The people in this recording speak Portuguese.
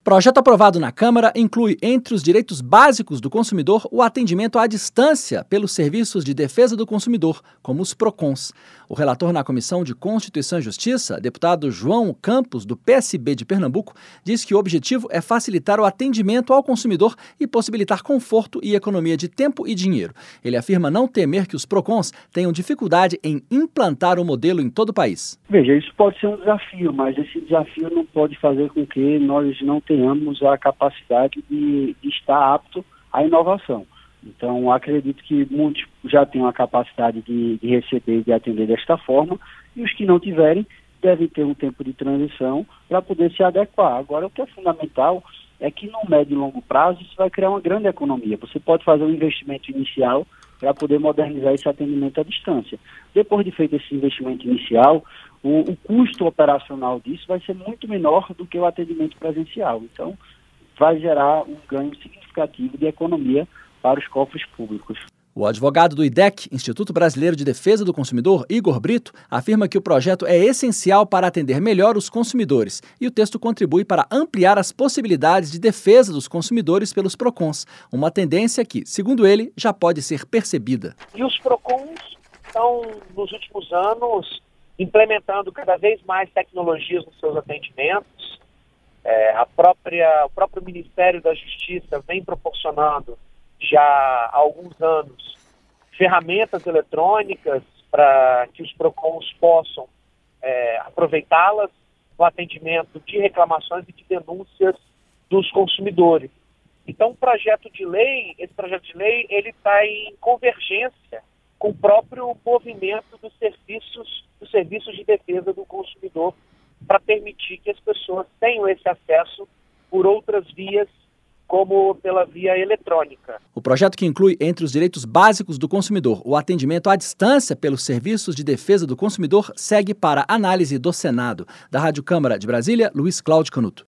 Projeto aprovado na Câmara inclui entre os direitos básicos do consumidor o atendimento à distância pelos serviços de defesa do consumidor, como os PROCONs. O relator na Comissão de Constituição e Justiça, deputado João Campos, do PSB de Pernambuco, diz que o objetivo é facilitar o atendimento ao consumidor e possibilitar conforto e economia de tempo e dinheiro. Ele afirma não temer que os PROCONs tenham dificuldade em implantar o modelo em todo o país. Veja, isso pode ser um desafio, mas esse desafio não pode fazer com que nós não tenhamos a capacidade de estar apto à inovação. Então, acredito que muitos já têm a capacidade de receber e de atender desta forma, e os que não tiverem devem ter um tempo de transição para poder se adequar. Agora, o que é fundamental é que no médio e longo prazo isso vai criar uma grande economia. Você pode fazer um investimento inicial para poder modernizar esse atendimento à distância. Depois de feito esse investimento inicial, o custo operacional disso vai ser muito menor do que o atendimento presencial. Então, vai gerar um ganho significativo de economia para os cofres públicos. O advogado do IDEC, Instituto Brasileiro de Defesa do Consumidor, Igor Brito, afirma que o projeto é essencial para atender melhor os consumidores e o texto contribui para ampliar as possibilidades de defesa dos consumidores pelos PROCONs, uma tendência que, segundo ele, já pode ser percebida. E os PROCONs estão, nos últimos anos, implementando cada vez mais tecnologias nos seus atendimentos. O próprio Ministério da Justiça vem proporcionando já há alguns anos ferramentas eletrônicas para que os PROCONs possam aproveitá-las no atendimento de reclamações e de denúncias dos consumidores. Então, esse projeto de lei, ele está em convergência com o próprio movimento dos serviços de defesa do consumidor para permitir que as pessoas tenham esse acesso por outras vias, como pela via eletrônica. O projeto, que inclui entre os direitos básicos do consumidor o atendimento à distância pelos serviços de defesa do consumidor, segue para análise do Senado. Da Rádio Câmara de Brasília, Luiz Cláudio Canuto.